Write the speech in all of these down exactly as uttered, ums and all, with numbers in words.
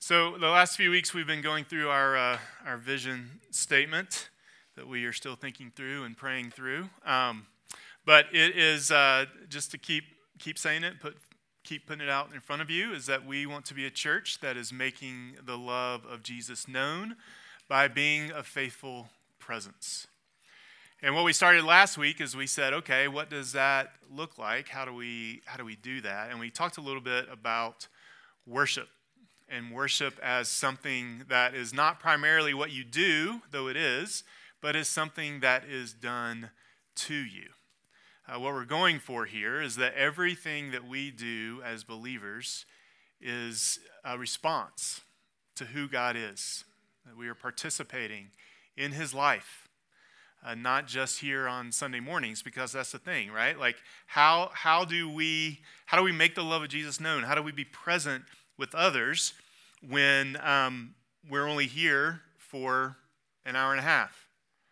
So the last few weeks we've been going through our uh, our vision statement that we are still thinking through and praying through. Um, but it is uh, just to keep keep saying it, put keep putting it out in front of you, is that we want to be a church that is making the love of Jesus known by being a faithful presence. And what we started last week is we said, okay, what does that look like? How do we how do we do that? And we talked a little bit about worship. And worship as something that is not primarily what you do, though it is, but is something that is done to you. Uh, what we're going for here is that everything that we do as believers is a response to who God is. That we are participating in His life, uh, not just here on Sunday mornings, because that's the thing, right? Like, how how do we how do we make the love of Jesus known? How do we be present with others when um, we're only here for an hour and a half?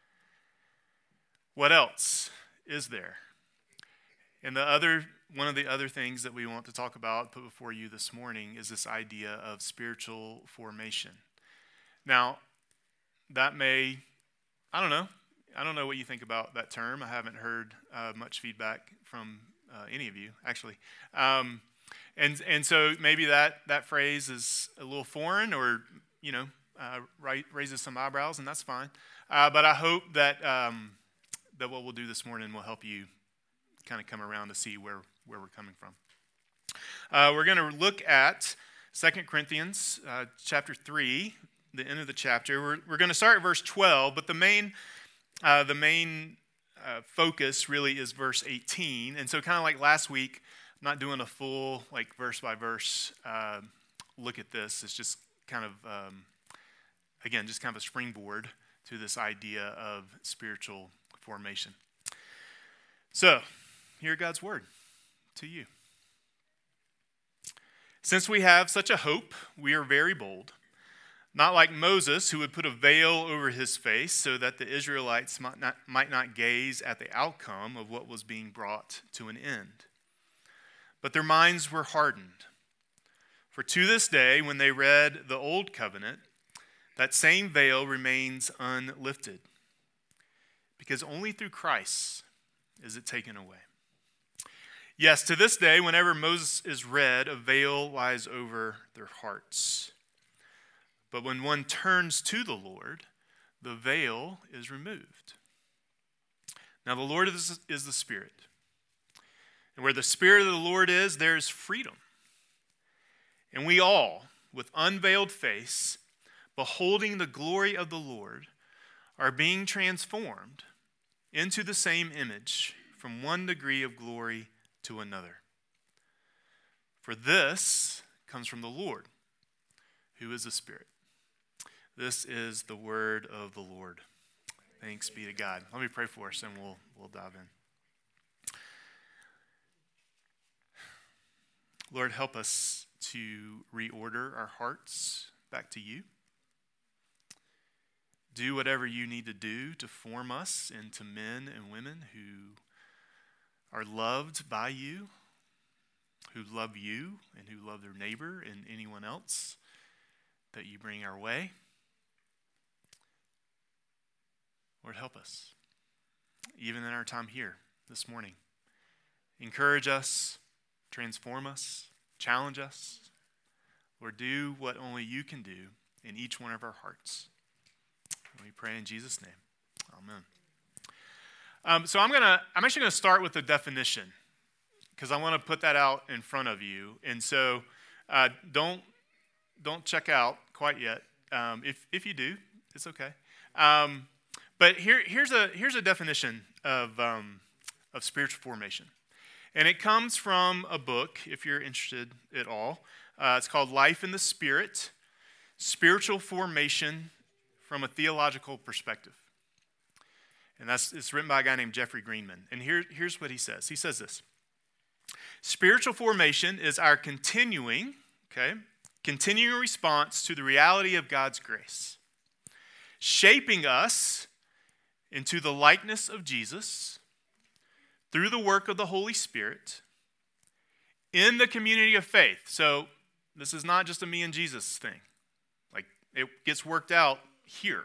What else is there? And the other one of the other things that we want to talk about, put before you this morning, is this idea of spiritual formation. Now, that may, I don't know, I don't know what you think about that term. I haven't heard uh, much feedback from uh, any of you, actually. Um, And and so maybe that, that phrase is a little foreign, or, you know, uh, right, raises some eyebrows, and that's fine. Uh, but I hope that um, that what we'll do this morning will help you kind of come around to see where, where we're coming from. Uh, we're going to look at Second Corinthians uh, chapter three, the end of the chapter. We're we're going to start at verse twelve, but the main uh, the main uh, focus really is verse eighteen. And so kind of like last week, not doing a full, like, verse-by-verse uh, look at this. It's just kind of, um, again, just kind of a springboard to this idea of spiritual formation. So, hear God's word to you. Since we have such a hope, we are very bold. Not like Moses, who would put a veil over his face so that the Israelites might not, might not gaze at the outcome of what was being brought to an end. But their minds were hardened. For to this day, when they read the Old Covenant, that same veil remains unlifted, because only through Christ is it taken away. Yes, to this day, whenever Moses is read, a veil lies over their hearts. But when one turns to the Lord, the veil is removed. Now the Lord is, is the Spirit. And where the Spirit of the Lord is, there is freedom. And we all, with unveiled face, beholding the glory of the Lord, are being transformed into the same image from one degree of glory to another. For this comes from the Lord, who is the Spirit. This is the word of the Lord. Thanks be to God. Let me pray for us, and we'll we'll dive in. Lord, help us to reorder our hearts back to you. Do whatever you need to do to form us into men and women who are loved by you, who love you, and who love their neighbor and anyone else that you bring our way. Lord, help us, even in our time here this morning. Encourage us. Transform us, challenge us, or do what only you can do in each one of our hearts. And we pray in Jesus' name. Amen. Um, so I'm gonna, I'm actually gonna start with the definition, because I want to put that out in front of you. And so uh, don't don't check out quite yet. Um, if if you do, it's okay. Um, but here here's a here's a definition of um, of spiritual formation. And it comes from a book, if you're interested at all. Uh, it's called Life in the Spirit, Spiritual Formation from a Theological Perspective. And that's it's written by a guy named Jeffrey Greenman. And here, here's what he says. He says this. Spiritual formation is our continuing, okay, continuing response to the reality of God's grace, shaping us into the likeness of Jesus through the work of the Holy Spirit in the community of faith. So this is not just a me and Jesus thing, It gets worked out here.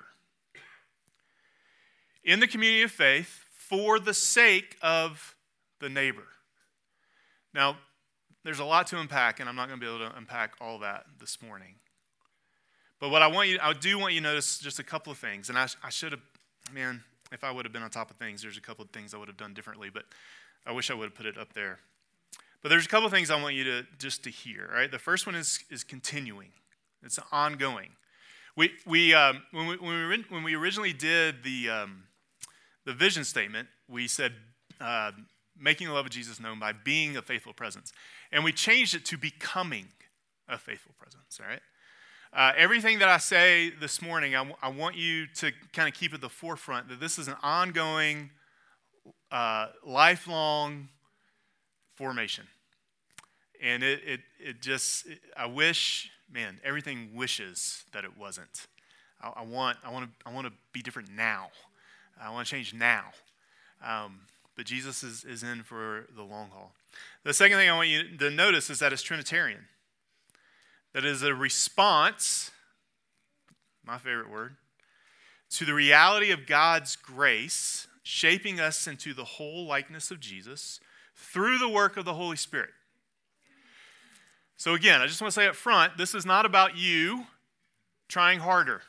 In the community of faith, for the sake of the neighbor. Now, there's a lot to unpack, and I'm not going to be able to unpack all that this morning. But what I want you, I do want you to notice just a couple of things. And I, I should have, man, if I would have been on top of things, there's a couple of things I would have done differently. But I wish I would have put it up there. But there's a couple of things I want you to just to hear. All right, the first one is is continuing. It's ongoing. We we um, when we when we when we originally did the um, the vision statement, we said uh, making the love of Jesus known by being a faithful presence, and we changed it to becoming a faithful presence. All right. Uh, everything that I say this morning, I, w- I want you to kind of keep at the forefront that this is an ongoing, uh, lifelong formation. And it, it, it just, it, I wish, man, everything wishes that it wasn't. I, I want, I want to, I want to be different now. I want to change now. Um, but Jesus is, is in for the long haul. The second thing I want you to notice is that it's Trinitarian. That is a response, my favorite word, to the reality of God's grace shaping us into the whole likeness of Jesus through the work of the Holy Spirit. So again, I just want to say up front, this is not about you trying harder.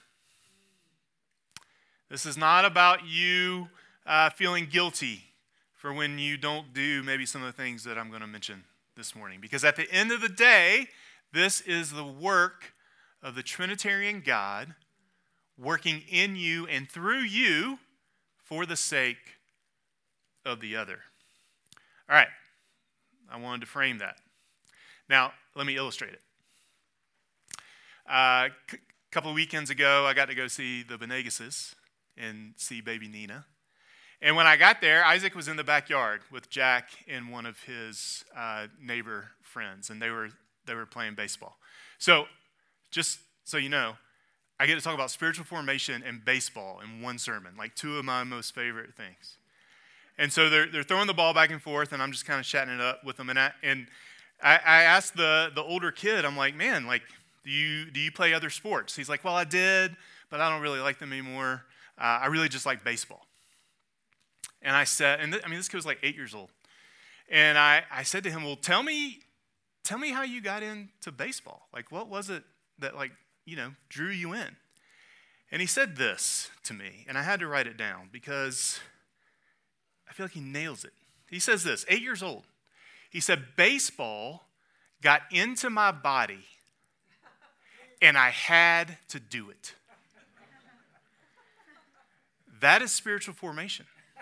This is not about you uh, feeling guilty for when you don't do maybe some of the things that I'm going to mention this morning. Because at the end of the day, this is the work of the Trinitarian God working in you and through you for the sake of the other. All right, I wanted to frame that. Now, let me illustrate it. A uh, c- couple of weekends ago, I got to go see the Benegases and see baby Nina. And when I got there, Isaac was in the backyard with Jack and one of his uh, neighbor friends, and they were they were playing baseball. So, just so you know, I get to talk about spiritual formation and baseball in one sermon, like two of my most favorite things. And so they're they're throwing the ball back and forth, and I'm just kind of chatting it up with them. And I, and I, I asked the the older kid, I'm like, man, like, do you do you play other sports? He's like, well, I did, but I don't really like them anymore. Uh, I really just like baseball. And I said, and th- I mean, this kid was like eight years old. And I, I said to him, well, tell me, tell me how you got into baseball. Like, what was it that, like, you know, drew you in? And he said this to me, and I had to write it down because I feel like he nails it. He says this, eight years old. He said, baseball got into my body, and I had to do it. That is spiritual formation.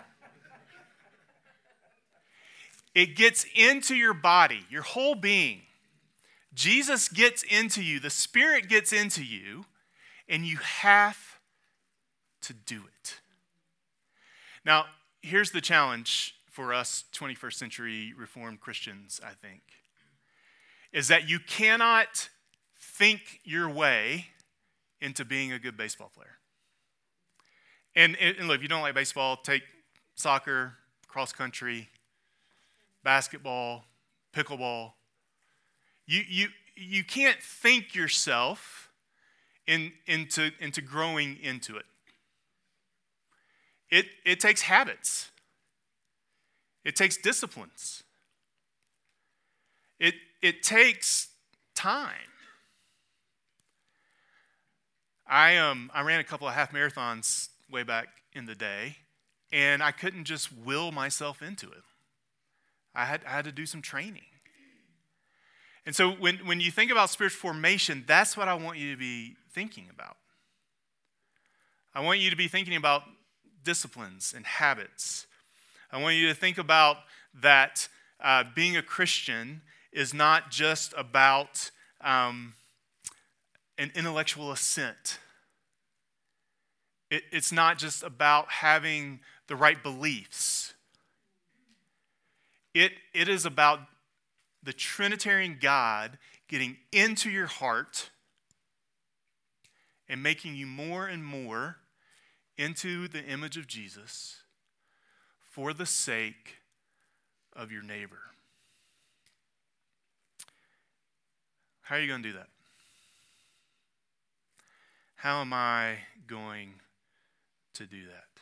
It gets into your body, your whole being. Jesus gets into you. The Spirit gets into you, and you have to do it. Now, here's the challenge for us twenty-first century Reformed Christians, I think, is that you cannot think your way into being a good baseball player. And, and look, if you don't like baseball, take soccer, cross country, basketball, pickleball. You you you can't think yourself in, into, into growing into it. It it takes habits. It takes disciplines. It it takes time. I um I ran a couple of half marathons way back in the day, and I couldn't just will myself into it. I had, I had to do some training. And so when, when you think about spiritual formation, that's what I want you to be thinking about. I want you to be thinking about disciplines and habits. I want you to think about that uh, being a Christian is not just about um, an intellectual assent. It, it's not just about having the right beliefs. It, it is about the Trinitarian God getting into your heart and making you more and more into the image of Jesus for the sake of your neighbor. How are you going to do that? How am I going to do that?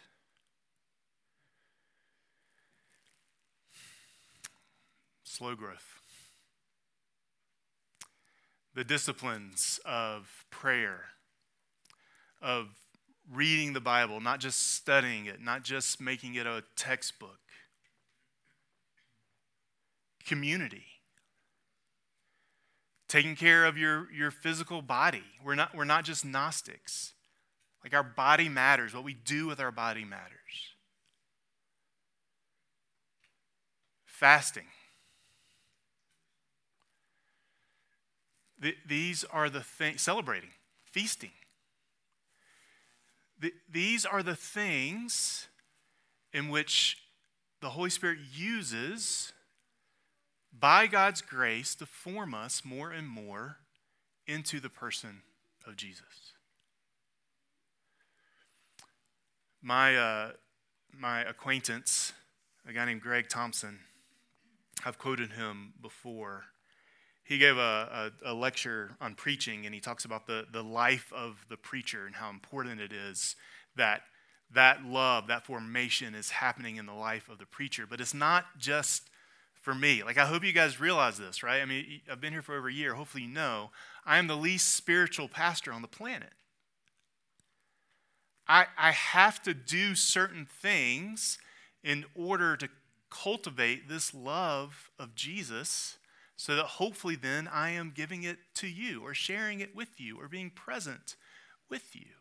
Slow growth. The disciplines of prayer, of reading the Bible, not just studying it, not just making it a textbook. Community. Taking care of your, your physical body. We're not, we're not just Gnostics. Like, our body matters. What we do with our body matters. Fasting. The, these are the things, celebrating, feasting. The, these are the things in which the Holy Spirit uses by God's grace to form us more and more into the person of Jesus. My uh, my acquaintance, a guy named Greg Thompson, I've quoted him before. He gave a, a, a lecture on preaching, and he talks about the, the life of the preacher and how important it is that that love, that formation is happening in the life of the preacher. But it's not just for me. Like, I hope you guys realize this, right? I mean, I've been here for over a year. Hopefully you know I am the least spiritual pastor on the planet. I, I have to do certain things in order to cultivate this love of Jesus, so that hopefully then I am giving it to you or sharing it with you or being present with you.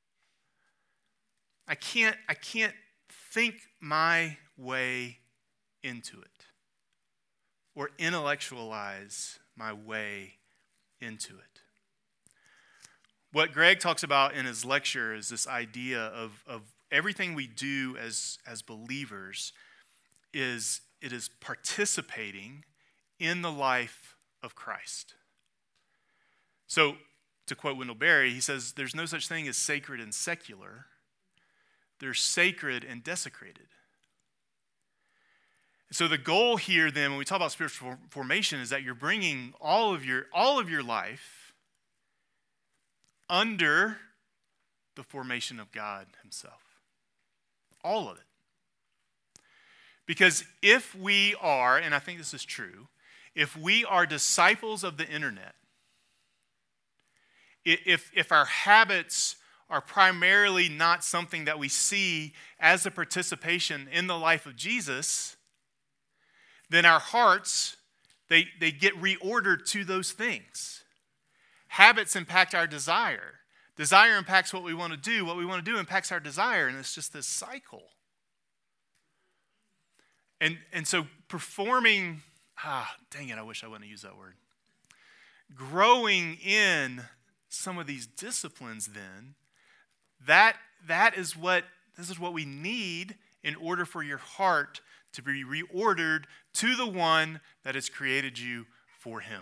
I can't, I can't think my way into it or intellectualize my way into it. What Greg talks about in his lecture is this idea of, of everything we do as, as believers is it is participating in the life of Christ. So, to quote Wendell Berry, he says, there's no such thing as sacred and secular. There's sacred and desecrated. So the goal here then, when we talk about spiritual formation, is that you're bringing all of your, all of your life under the formation of God himself. All of it. Because if we are, and I think this is true, if we are disciples of the internet, if, if our habits are primarily not something that we see as a participation in the life of Jesus, then our hearts, they, they get reordered to those things. Habits impact our desire. Desire impacts what we want to do. What we want to do impacts our desire, and it's just this cycle. And, and so performing, ah, dang it, I wish I wouldn't have used that word. Growing in some of these disciplines then, that, that is what, this is what we need in order for your heart to be reordered to the one that has created you for him.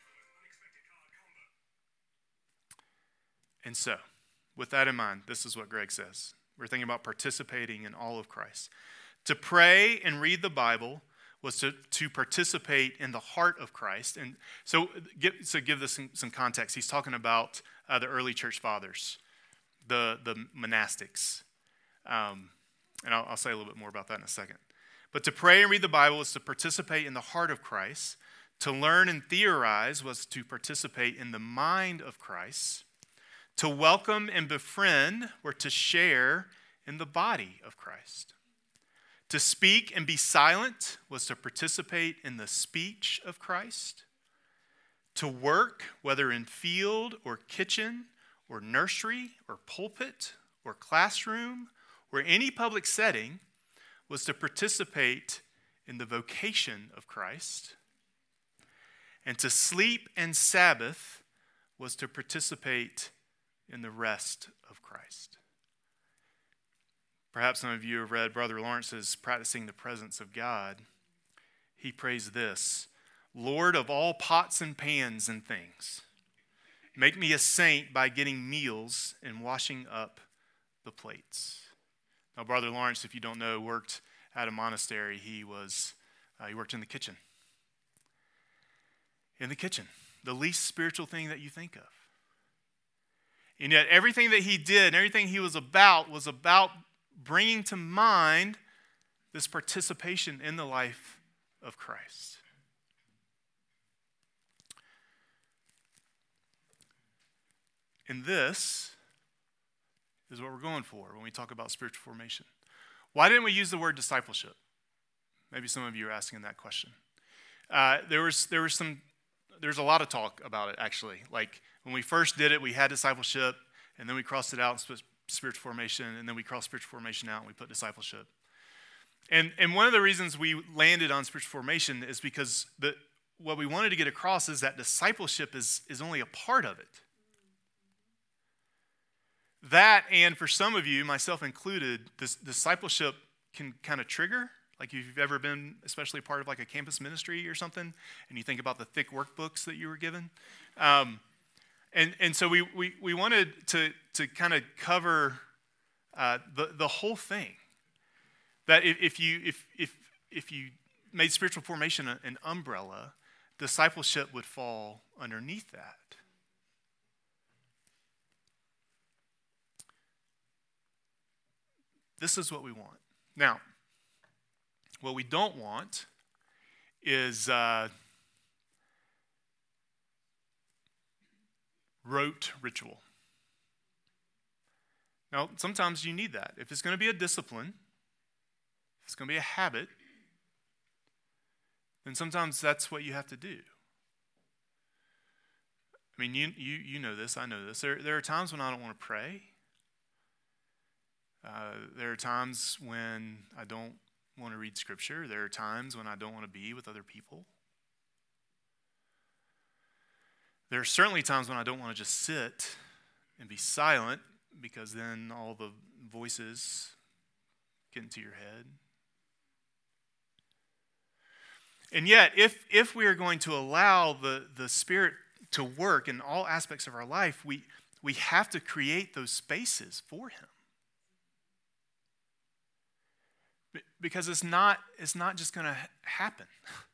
And so, with that in mind, this is what Greg says. We're thinking about participating in all of Christ. To pray and read the Bible was to, to participate in the heart of Christ. And so give, so give this some, some context. He's talking about uh, the early church fathers, the, the monastics. Um, and I'll, I'll say a little bit more about that in a second. But to pray and read the Bible is to participate in the heart of Christ. To learn and theorize was to participate in the mind of Christ. To welcome and befriend were to share in the body of Christ. To speak and be silent was to participate in the speech of Christ. To work, whether in field or kitchen or nursery or pulpit or classroom or any public setting, was to participate in the vocation of Christ. And to sleep and Sabbath was to participate in the rest of Christ. Perhaps some of you have read Brother Lawrence's Practicing the Presence of God. He prays this: Lord of all pots and pans and things, make me a saint by getting meals and washing up the plates. Now, Brother Lawrence, if you don't know, worked at a monastery. He was uh, he worked in the kitchen. In the kitchen, the least spiritual thing that you think of. And yet everything that he did and everything he was about was about bringing to mind this participation in the life of Christ. And this is what we're going for when we talk about spiritual formation. Why didn't we use the word discipleship? Maybe some of you are asking that question. Uh, there was there was some there's a lot of talk about it actually. Like when we first did it, we had discipleship, and then we crossed it out and put spiritual formation, and then we crossed spiritual formation out and we put discipleship. And and one of the reasons we landed on spiritual formation is because the what we wanted to get across is that discipleship is is only a part of it. That, and for some of you, myself included, this discipleship can kind of trigger. Like if you've ever been, especially part of like a campus ministry or something, and you think about the thick workbooks that you were given. Um, and and so we we we wanted to to kind of cover uh, the the whole thing. That if, if you if if if you made spiritual formation an umbrella, discipleship would fall underneath that. This is what we want. Now, what we don't want is uh, rote ritual. Now, sometimes you need that. If it's going to be a discipline, if it's going to be a habit, then sometimes that's what you have to do. I mean, you you you know this, I know this. There, there are times when I don't want to pray. Uh, there are times when I don't want to read Scripture. There are times when I don't want to be with other people. There are certainly times when I don't want to just sit and be silent, because then all the voices get into your head. And yet, if if we are going to allow the, the Spirit to work in all aspects of our life, we we have to create those spaces for Him. Because it's not, it's not just going to happen.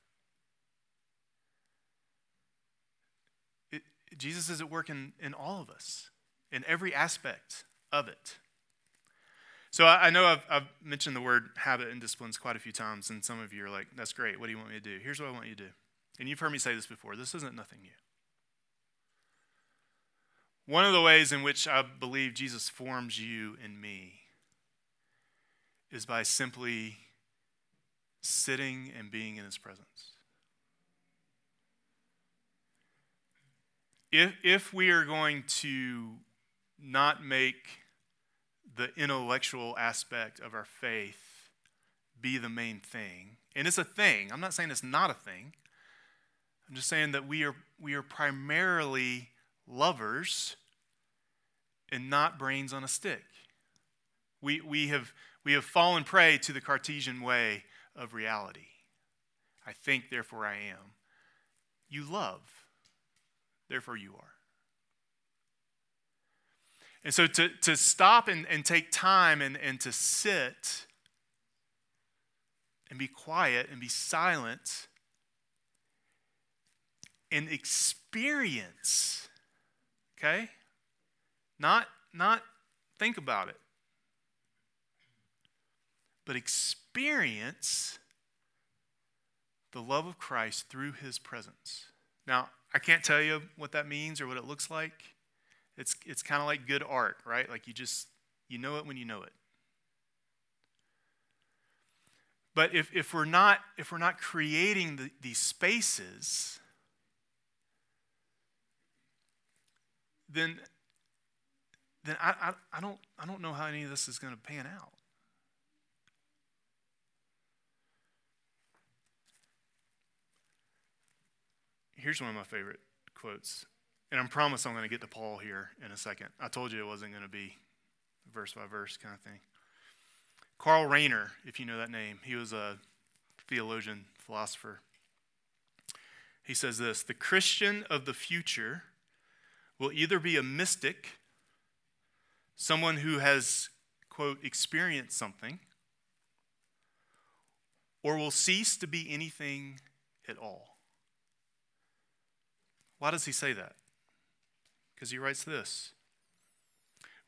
It, Jesus is at work in, in all of us, in every aspect of it. So I, I know I've, I've mentioned the word habit and disciplines quite a few times, and some of you are like, that's great, what do you want me to do? Here's what I want you to do. And you've heard me say this before, this isn't nothing new. One of the ways in which I believe Jesus forms you and me is by simply sitting and being in His presence. If, if we are going to not make the intellectual aspect of our faith be the main thing, and it's a thing, I'm not saying it's not a thing, I'm just saying that we are we are primarily lovers and not brains on a stick. We we have We have fallen prey to the Cartesian way of reality. I think, therefore I am. You love, therefore you are. And so to, to stop and, and take time and, and to sit and be quiet and be silent and experience, okay? Not, not think about it. But experience the love of Christ through His presence. Now, I can't tell you what that means or what it looks like. It's it's kind of like good art, right? Like you just, you know it when you know it. But if, if we're not if we're not creating the, these spaces, then then I, I I don't I don't know how any of this is going to pan out. Here's one of my favorite quotes. And I promise I'm going to get to Paul here in a second. I told you it wasn't going to be verse by verse kind of thing. Karl Rahner, if you know that name, he was a theologian, philosopher. He says this: the Christian of the future will either be a mystic, someone who has, quote, experienced something, or will cease to be anything at all. Why does he say that? Because he writes this: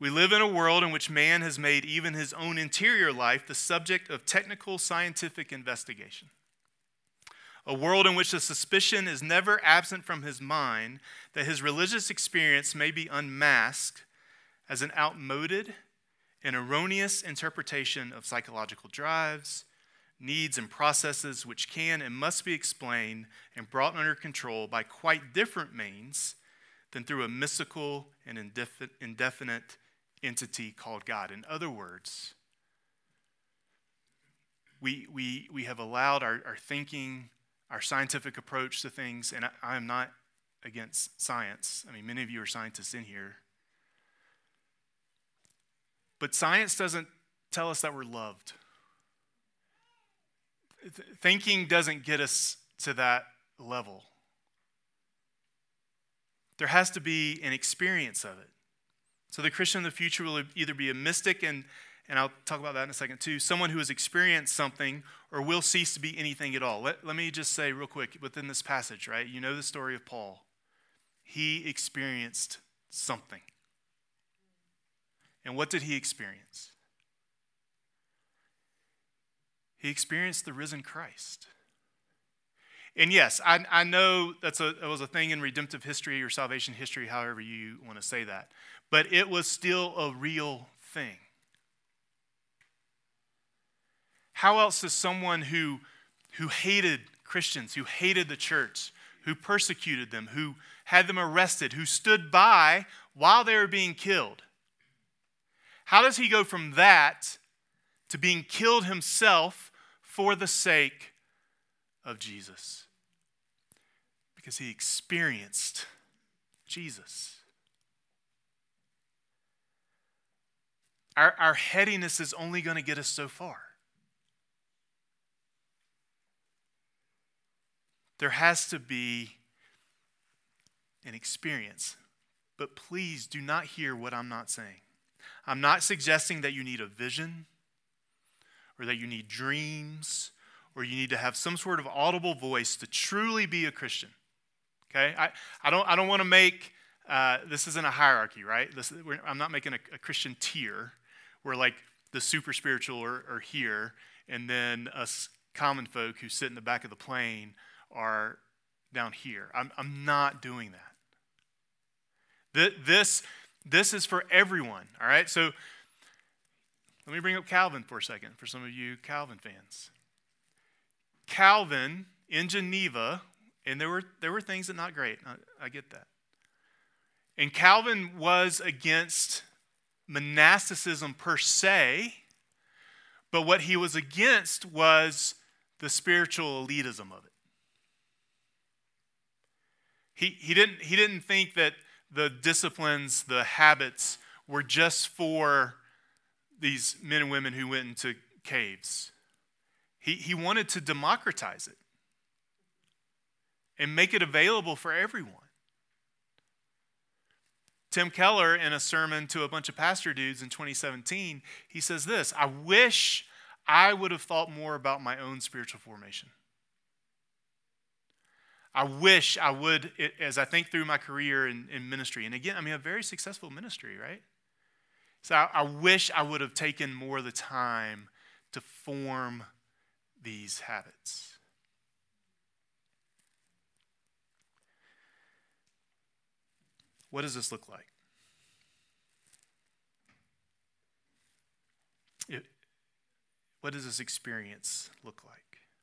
We live in a world in which man has made even his own interior life the subject of technical scientific investigation. A world in which the suspicion is never absent from his mind that his religious experience may be unmasked as an outmoded and erroneous interpretation of psychological drives, needs, and processes which can and must be explained and brought under control by quite different means than through a mystical and indefinite entity called God. In other words, we, we, we have allowed our, our thinking, our scientific approach to things, and I, I am not against science. I mean, many of you are scientists in here. But science doesn't tell us that we're loved. Th- thinking doesn't get us to that level. There has to be an experience of it. So the Christian in the future will either be a mystic, and, and I'll talk about that in a second too, someone who has experienced something, or will cease to be anything at all. Let, let me just say real quick, within this passage, right? You know the story of Paul. He experienced something. And what did he experience? He experienced the risen Christ. And yes, I, I know that's a, that was a thing in redemptive history or salvation history, however you want to say that. But it was still a real thing. How else does someone who, who hated Christians, who hated the church, who persecuted them, who had them arrested, who stood by while they were being killed, how does he go from that to being killed himself for the sake of Jesus? Because he experienced Jesus. Our, our headiness is only going to get us so far. There has to be an experience. But please do not hear what I'm not saying. I'm not suggesting that you need a vision or that you need dreams or you need to have some sort of audible voice to truly be a Christian. Okay? I, I don't I don't want to make, uh, this isn't a hierarchy, right? This, we're, I'm not making a, a Christian tier where like the super spiritual are, are here and then us common folk who sit in the back of the plane are down here. I'm, I'm not doing that. This, this is for everyone, all right? So let me bring up Calvin for a second, for some of you Calvin fans. Calvin in Geneva, and there were there were things that not great. I, I get that. And Calvin was against monasticism per se, but what he was against was the spiritual elitism of it. He he didn't he didn't think that the disciplines, the habits were just for these men and women who went into caves. He, he wanted to democratize it and make it available for everyone. Tim Keller, in a sermon to a bunch of pastor dudes in twenty seventeen, he says this: I wish I would have thought more about my own spiritual formation. I wish I would, as I think through my career in, in ministry, and again, I mean, a very successful ministry, right? So I, I wish I would have taken more of the time to form these habits. What does this look like? It, what does this experience look like?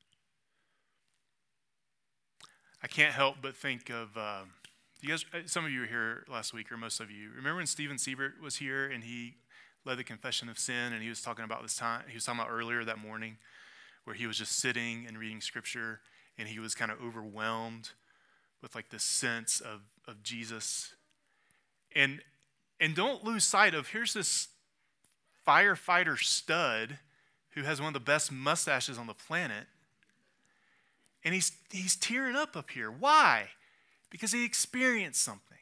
I can't help but think of, uh, you guys, some of you were here last week, or most of you. Remember when Stephen Siebert was here and he led the confession of sin, and he was talking about this time, he was talking about earlier that morning, where he was just sitting and reading scripture, and he was kind of overwhelmed with like this sense of, of Jesus. And, and don't lose sight of, here's this firefighter stud who has one of the best mustaches on the planet, and he's he's tearing up up here. Why? Because he experienced something.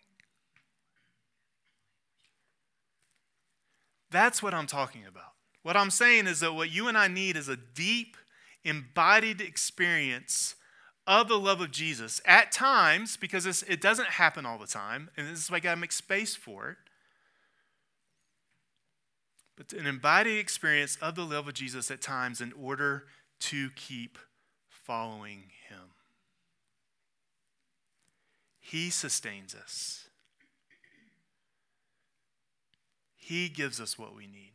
That's what I'm talking about. What I'm saying is that what you and I need is a deep, embodied experience of the love of Jesus. At times, because it's, it doesn't happen all the time, and this is why I got to make space for it. but an embodied experience of the love of Jesus at times in order to keep following him. He sustains us. He gives us what we need.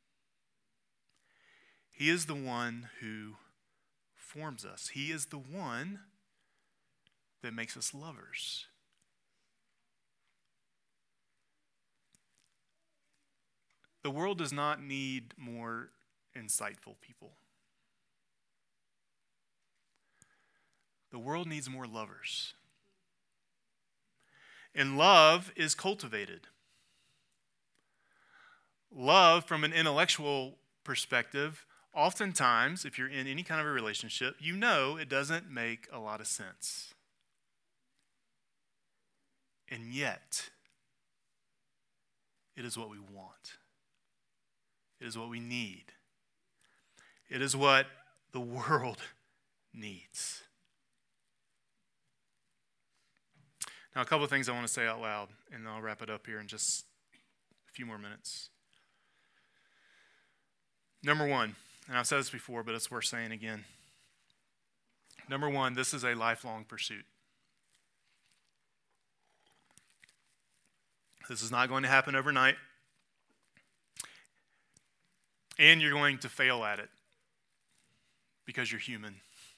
He is the one who forms us. He is the one that makes us lovers. The world does not need more insightful people. The world needs more lovers. And love is cultivated. Love, from an intellectual perspective, oftentimes, if you're in any kind of a relationship, you know it doesn't make a lot of sense. And yet, it is what we want. It is what we need. It is what the world needs. Now, a couple of things I want to say out loud, and I'll wrap it up here in just a few more minutes. Number one, and I've said this before, but it's worth saying again. Number one, this is a lifelong pursuit. This is not going to happen overnight. And you're going to fail at it because you're human.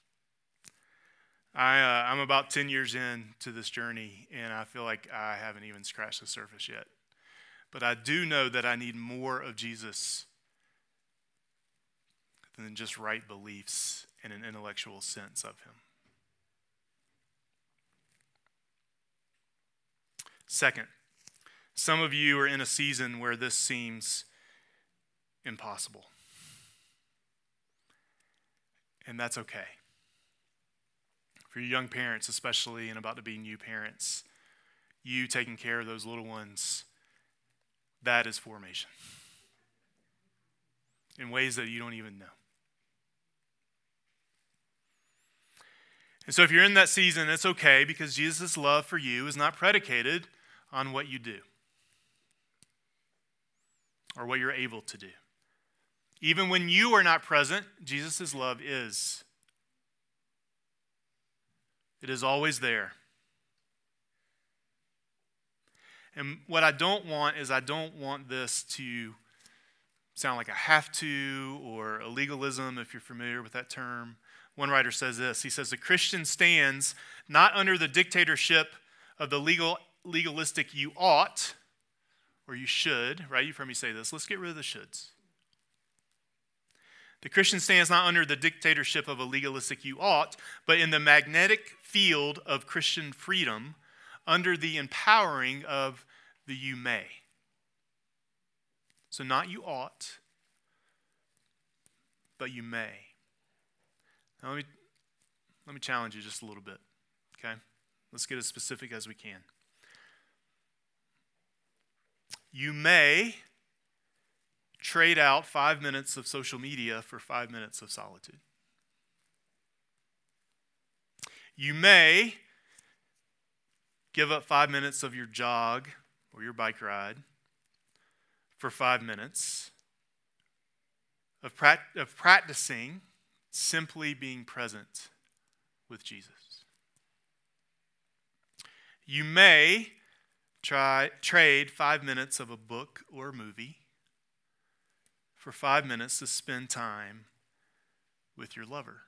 I, uh, I'm about ten years into this journey, and I feel like I haven't even scratched the surface yet. But I do know that I need more of Jesus than just right beliefs and an intellectual sense of him. Second, some of you are in a season where this seems impossible. And that's okay. For you young parents especially, and about to be new parents, you taking care of those little ones, that is formation. In ways that you don't even know. And so if you're in that season, it's okay, because Jesus' love for you is not predicated on what you do or what you're able to do. Even when you are not present, Jesus' love is. It is always there. And what I don't want is I don't want this to sound like a have to or a legalism, if you're familiar with that term. One writer says this. He says, the Christian stands not under the dictatorship of the legal legalistic you ought, or you should, right? You've heard me say this. Let's get rid of the shoulds. The Christian stands not under the dictatorship of a legalistic you ought, but in the magnetic field of Christian freedom, under the empowering of the you may. So not you ought, but you may. Now let me, let me challenge you just a little bit, okay? Let's get as specific as we can. You may trade out five minutes of social media for five minutes of solitude. You may give up five minutes of your jog or your bike ride for five minutes of, pra- of practicing simply being present with Jesus. You may try trade five minutes of a book or a movie for five minutes to spend time with your lover.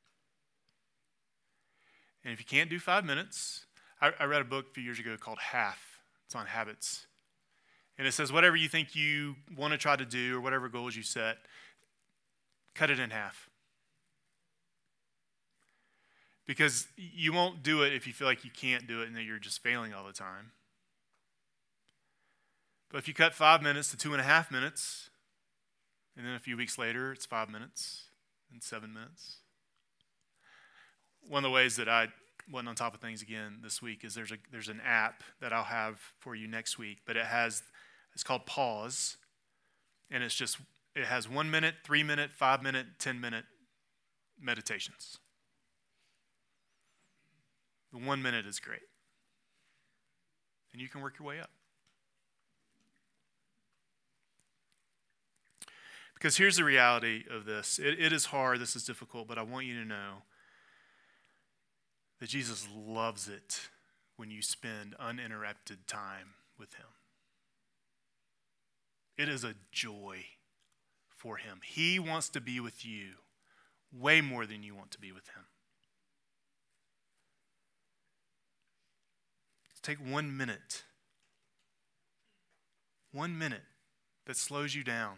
And if you can't do five minutes, I, I read a book a few years ago called Half. It's on habits. And it says whatever you think you want to try to do or whatever goals you set, cut it in half. Because you won't do it if you feel like you can't do it and that you're just failing all the time. But if you cut five minutes to two and a half minutes, and then a few weeks later, it's five minutes and seven minutes. One of the ways that I went on top of things again this week is there's a there's an app that I'll have for you next week, but it has it's called Pause, and it's just it has one minute, three minute, five minute, ten minute meditations. The one minute is great, and you can work your way up. Because here's the reality of this. It, it is hard, this is difficult, but I want you to know that Jesus loves it when you spend uninterrupted time with him. It is a joy for him. He wants to be with you way more than you want to be with him. Take one minute. One minute that slows you down,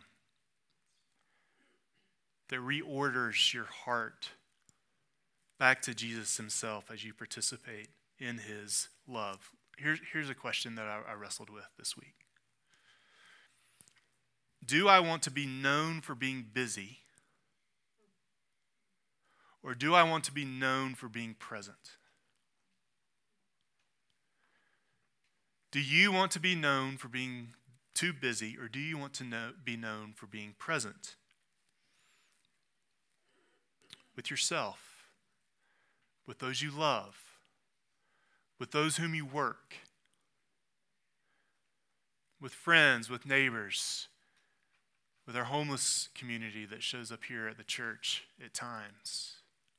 that reorders your heart back to Jesus himself as you participate in his love. Here's, here's a question that I, I wrestled with this week. Do I want to be known for being busy? Or do I want to be known for being present? Do you want to be known for being too busy, or do you want to know, be known for being present? With yourself, with those you love, with those whom you work, with friends, with neighbors, with our homeless community that shows up here at the church at times.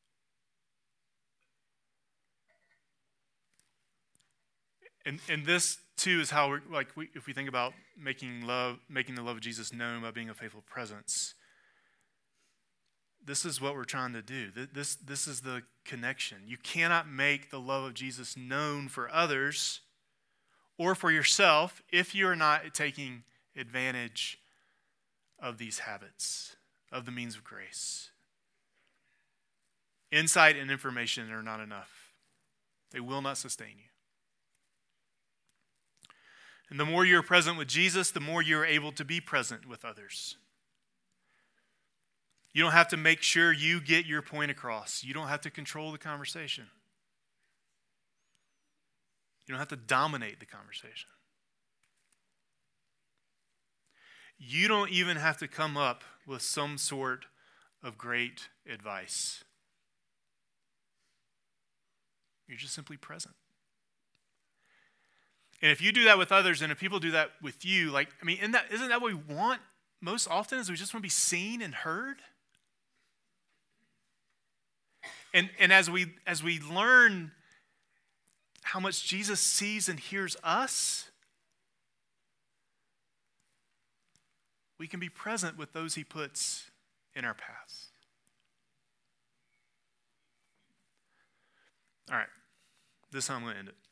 And and this too is how we're like we, if we think about making love, making the love of Jesus known by being a faithful presence. This is what we're trying to do. This this is the connection. You cannot make the love of Jesus known for others or for yourself if you are not taking advantage of these habits, of the means of grace. Insight and information are not enough. They will not sustain you. And the more you're present with Jesus, the more you're able to be present with others. You don't have to make sure you get your point across. You don't have to control the conversation. You don't have to dominate the conversation. You don't even have to come up with some sort of great advice. You're just simply present. And if you do that with others, and if people do that with you, like, I mean, isn't that, isn't that what we want most often, is we just want to be seen and heard? And and as we as we learn how much Jesus sees and hears us, we can be present with those he puts in our paths. All right, this is how I'm going to end it.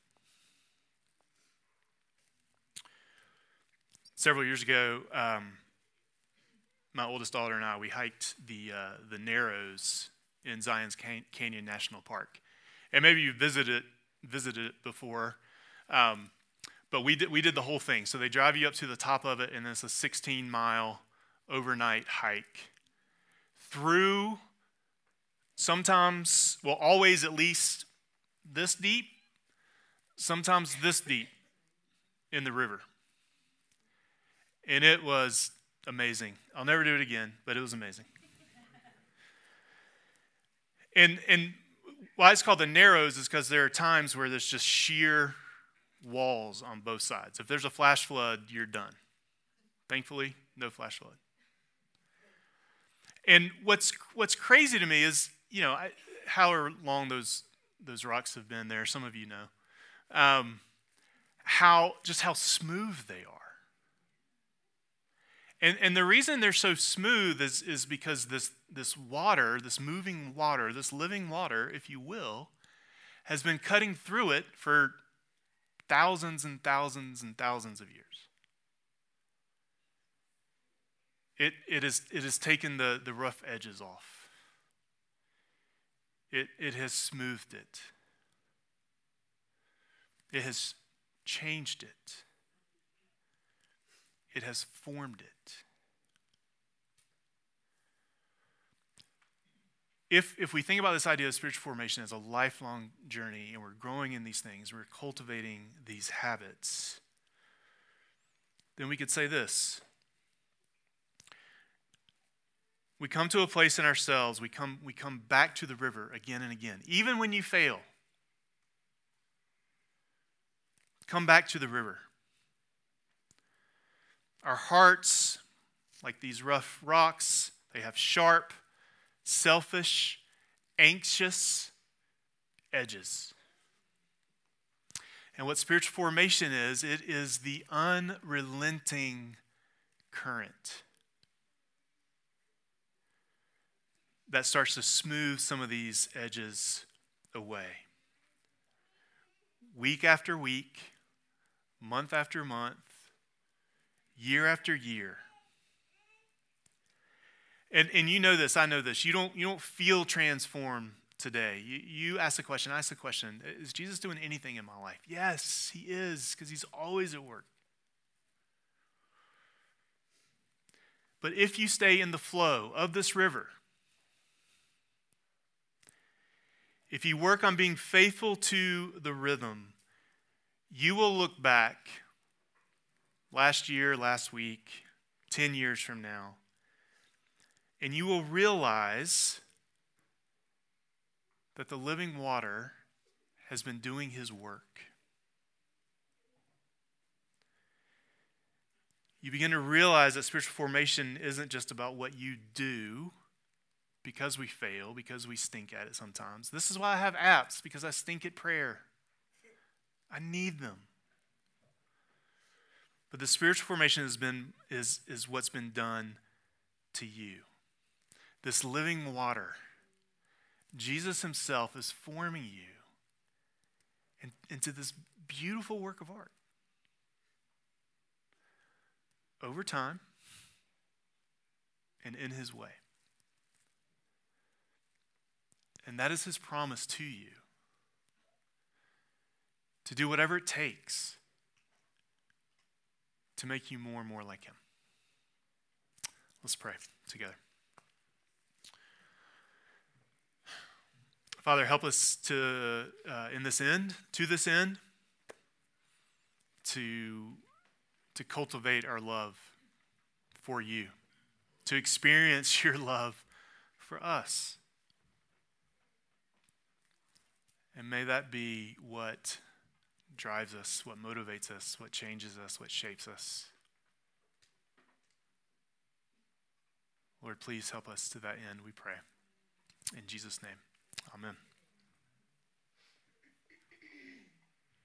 Several years ago, um, my oldest daughter and I, we hiked the uh, the Narrows in Zion's Can- Canyon National Park. And maybe you've visited, visited it before, um, but we did, we did the whole thing. So they drive you up to the top of it, and it's a sixteen-mile overnight hike through sometimes, well, always at least this deep, sometimes this deep in the river. And it was amazing. I'll never do it again, but it was amazing. And and why it's called the Narrows is because there are times where there's just sheer walls on both sides. If there's a flash flood, you're done. Thankfully, no flash flood. And what's what's crazy to me is, you know, I, however long those those rocks have been there, some of you know, um, how just how smooth they are. And and the reason they're so smooth is, is because this, this water, this moving water, this living water, if you will, has been cutting through it for thousands and thousands and thousands of years. It it is it has taken the, the rough edges off. It it has smoothed it. It has changed it. It has formed it. If if we think about this idea of spiritual formation as a lifelong journey, and we're growing in these things, we're cultivating these habits, then we could say this. We come to a place in ourselves, we come, we come back to the river again and again. Even when you fail, come back to the river. Our hearts like these rough rocks. They have sharp, selfish, anxious edges. And what spiritual formation is, it is the unrelenting current that starts to smooth some of these edges away. Week after week, month after month, year after year. And and you know this, I know this. You don't you don't feel transformed today. You, you ask the question, I ask the question, is Jesus doing anything in my life? Yes, he is, because he's always at work. But if you stay in the flow of this river, if you work on being faithful to the rhythm, you will look back last year, last week, ten years from now, and you will realize that the living water has been doing his work. You begin to realize that spiritual formation isn't just about what you do, because we fail, because we stink at it sometimes. This is why I have apps, because I stink at prayer. I need them. But the spiritual formation has been is, is what's been done to you. This living water, Jesus himself is forming you in, into this beautiful work of art. Over time and in his way. And that is his promise to you. To do whatever it takes to make you more and more like him. Let's pray together. Father, help us to, uh, in this end, to this end, to, to cultivate our love for you, to experience your love for us. And may that be what drives us, what motivates us, what changes us, what shapes us. Lord, please help us to that end, we pray. In Jesus' name, amen.